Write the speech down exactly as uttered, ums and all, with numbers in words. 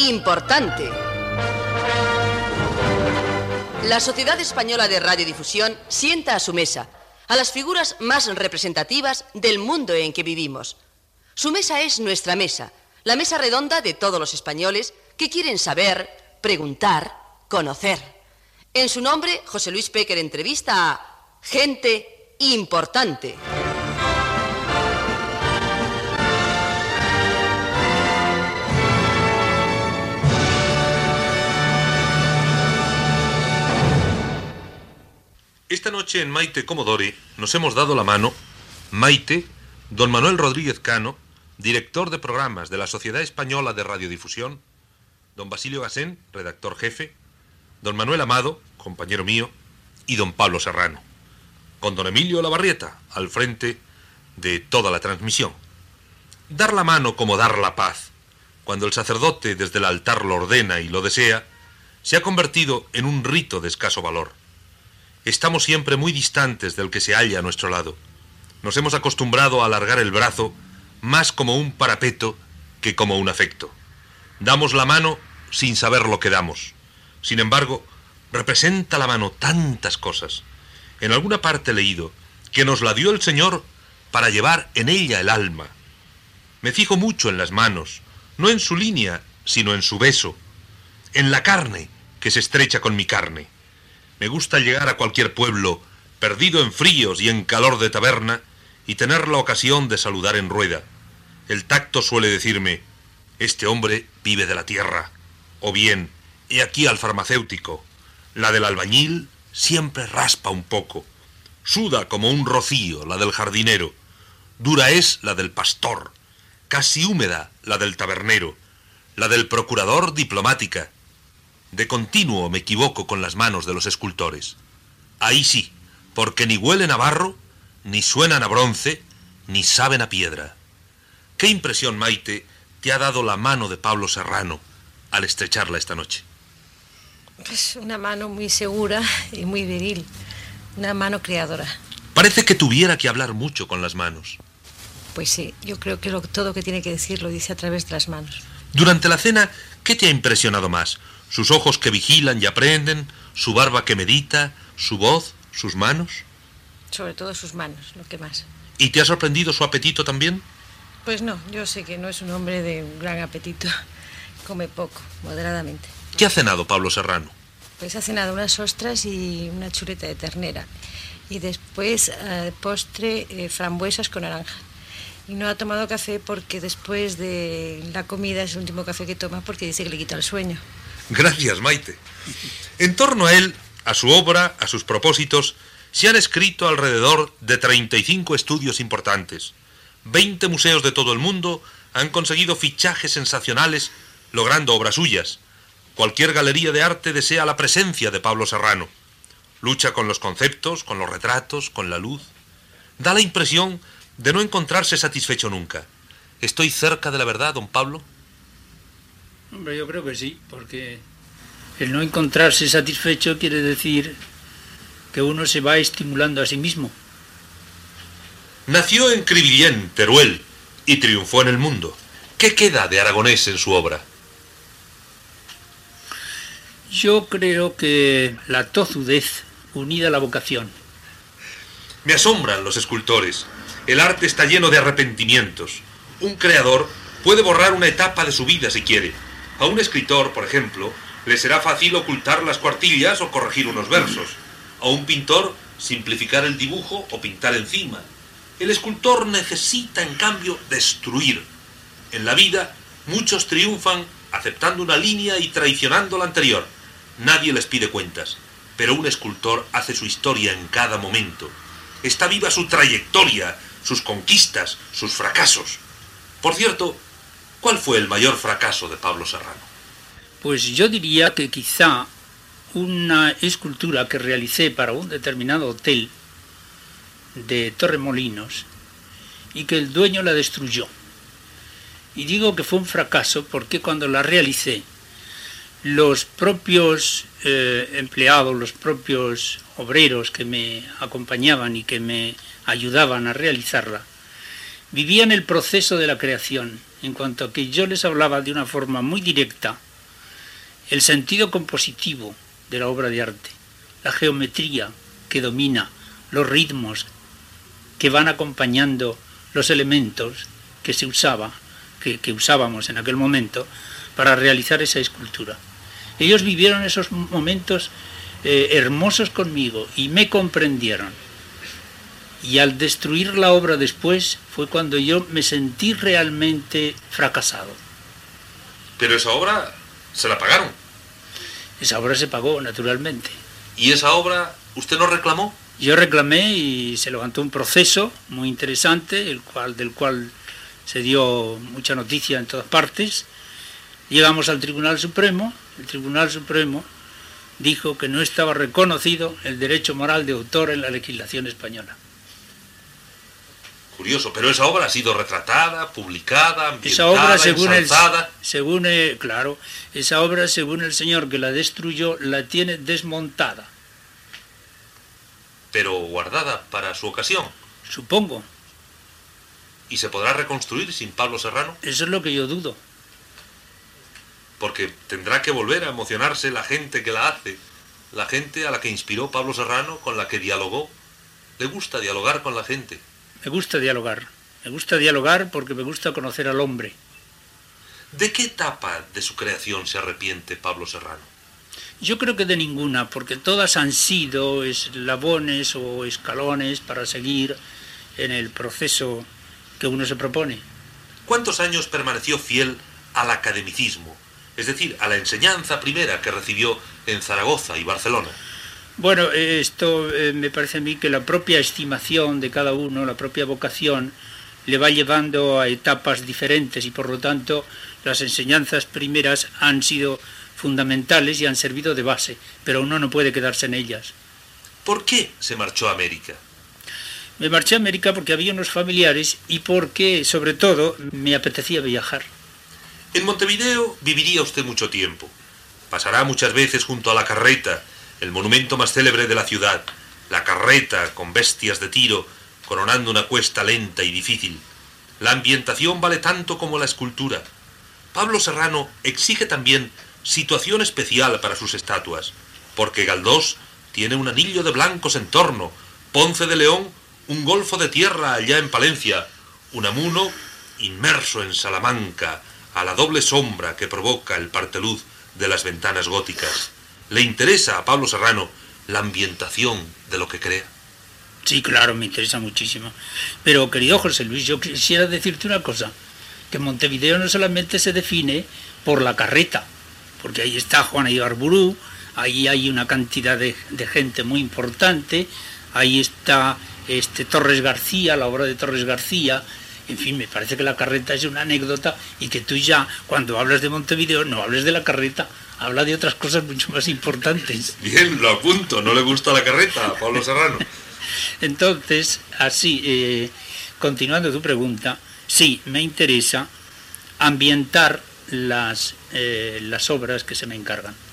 importante. La Sociedad Española de Radiodifusión sienta a su mesa a las figuras más representativas del mundo en que vivimos. Su mesa es nuestra mesa, la mesa redonda de todos los españoles que quieren saber, preguntar, conocer. En su nombre, José Luis Péquer entrevista a gente importante. Esta noche en Maite Comodore nos hemos dado la mano Maite, don Manuel Rodríguez Cano, director de programas de la Sociedad Española de Radiodifusión, don Basilio Gasén, redactor jefe, don Manuel Amado, compañero mío, y don Pablo Serrano, con don Emilio Lavarrieta al frente de toda la transmisión. Dar la mano como dar la paz, cuando el sacerdote desde el altar lo ordena y lo desea, se ha convertido en un rito de escaso valor. Estamos siempre muy distantes del que se halla a nuestro lado. Nos hemos acostumbrado a alargar el brazo más como un parapeto que como un afecto. Damos la mano sin saber lo que damos. Sin embargo, representa la mano tantas cosas. En alguna parte he leído que nos la dio el Señor para llevar en ella el alma. Me fijo mucho en las manos, no en su línea, sino en su beso, en la carne que se estrecha con mi carne. Me gusta llegar a cualquier pueblo, perdido en fríos y en calor de taberna, y tener la ocasión de saludar en rueda. El tacto suele decirme, este hombre vive de la tierra, o bien, he aquí al farmacéutico. La del albañil siempre raspa un poco, suda como un rocío la del jardinero, dura es la del pastor, casi húmeda la del tabernero, la del procurador diplomática. De continuo me equivoco con las manos de los escultores. Ahí sí, porque ni huelen a barro, ni suenan a bronce, ni saben a piedra. ¿Qué impresión, Maite, te ha dado la mano de Pablo Serrano al estrecharla esta noche? Pues una mano muy segura y muy viril, una mano creadora. Parece que tuviera que hablar mucho con las manos. Pues sí, yo creo que lo, todo lo que tiene que decir lo dice a través de las manos. Durante la cena, ¿qué te ha impresionado más? ¿Sus ojos que vigilan y aprenden? ¿Su barba que medita? ¿Su voz? ¿Sus manos? Sobre todo sus manos, lo que más. ¿Y te ha sorprendido su apetito también? Pues no, yo sé que no es un hombre de un gran apetito. Come poco, moderadamente. ¿Qué ha cenado Pablo Serrano? Pues ha cenado unas ostras y una chuleta de ternera. Y después, eh, postre, eh, frambuesas con naranja. Y no ha tomado café porque después de la comida es el último café que toma porque dice que le quita el sueño. Gracias, Maite. En torno a él, a su obra, a sus propósitos, se han escrito alrededor de treinta y cinco estudios importantes. veinte museos de todo el mundo han conseguido fichajes sensacionales logrando obras suyas. Cualquier galería de arte desea la presencia de Pablo Serrano. Lucha con los conceptos, con los retratos, con la luz. Da la impresión de no encontrarse satisfecho nunca. ¿Estoy cerca de la verdad, don Pablo? Hombre, yo creo que sí, porque el no encontrarse satisfecho quiere decir que uno se va estimulando a sí mismo. Nació en Crevillén, Teruel, y triunfó en el mundo. ¿Qué queda de Aragonés en su obra? Yo creo que la tozudez unida a la vocación. Me asombran los escultores. El arte está lleno de arrepentimientos. Un creador puede borrar una etapa de su vida si quiere. A un escritor, por ejemplo, le será fácil ocultar las cuartillas o corregir unos versos. A un pintor, simplificar el dibujo o pintar encima. El escultor necesita, en cambio, destruir. En la vida, muchos triunfan aceptando una línea y traicionando la anterior. Nadie les pide cuentas, pero un escultor hace su historia en cada momento. Está viva su trayectoria, sus conquistas, sus fracasos. Por cierto, ¿cuál fue el mayor fracaso de Pablo Serrano? Pues yo diría que quizá una escultura que realicé para un determinado hotel de Torremolinos y que el dueño la destruyó. Y digo que fue un fracaso porque cuando la realicé, los propios eh, empleados, los propios obreros que me acompañaban y que me ayudaban a realizarla, vivían el proceso de la creación, en cuanto a que yo les hablaba de una forma muy directa el sentido compositivo de la obra de arte, la geometría que domina, los ritmos que van acompañando los elementos que se usaba, que, que usábamos en aquel momento para realizar esa escultura. Ellos vivieron esos momentos eh, hermosos conmigo y me comprendieron. Y al destruir la obra después fue cuando yo me sentí realmente fracasado. Pero esa obra se la pagaron. Esa obra se pagó, naturalmente. ¿Y esa obra usted no reclamó? Yo reclamé y se levantó un proceso muy interesante, el cual, del cual se dio mucha noticia en todas partes. Llegamos al Tribunal Supremo. El Tribunal Supremo dijo que no estaba reconocido el derecho moral de autor en la legislación española. Curioso, pero esa obra ha sido retratada, publicada, ambientada, esa obra, según ensalzada. El, según el, claro, esa obra, según el señor que la destruyó, la tiene desmontada. Pero guardada para su ocasión. Supongo. ¿Y se podrá reconstruir sin Pablo Serrano? Eso es lo que yo dudo. Porque tendrá que volver a emocionarse la gente que la hace, la gente a la que inspiró Pablo Serrano, con la que dialogó. Le gusta dialogar con la gente. Me gusta dialogar. Me gusta dialogar porque me gusta conocer al hombre. ¿De qué etapa de su creación se arrepiente Pablo Serrano? Yo creo que de ninguna, porque todas han sido eslabones o escalones para seguir en el proceso que uno se propone. ¿Cuántos años permaneció fiel al academicismo, es decir, a la enseñanza primera que recibió en Zaragoza y Barcelona? Bueno, esto eh, me parece a mí que la propia estimación de cada uno, la propia vocación, le va llevando a etapas diferentes y por lo tanto las enseñanzas primeras han sido fundamentales y han servido de base, pero uno no puede quedarse en ellas. ¿Por qué se marchó a América? Me marché a América porque había unos familiares y porque, sobre todo, me apetecía viajar. En Montevideo viviría usted mucho tiempo. Pasará muchas veces junto a la Carreta, el monumento más célebre de la ciudad, la carreta con bestias de tiro, coronando una cuesta lenta y difícil. La ambientación vale tanto como la escultura. Pablo Serrano exige también situación especial para sus estatuas, porque Galdós tiene un anillo de blancos en torno, Ponce de León un golfo de tierra allá en Palencia, Unamuno inmerso en Salamanca, a la doble sombra que provoca el parteluz de las ventanas góticas. ¿Le interesa a Pablo Serrano la ambientación de lo que crea? Sí, claro, me interesa muchísimo. Pero, querido José Luis, yo quisiera decirte una cosa, que Montevideo no solamente se define por la carreta, porque ahí está Juana Ibarburu, ahí hay una cantidad de, de gente muy importante, ahí está este, Torres García, la obra de Torres García. En fin, me parece que la carreta es una anécdota y que tú ya, cuando hablas de Montevideo, no hables de la carreta, habla de otras cosas mucho más importantes. Bien, lo apunto, ¿no le gusta la carreta a Pablo Serrano? Entonces, así, eh, continuando tu pregunta, sí, me interesa ambientar las, eh, las obras que se me encargan.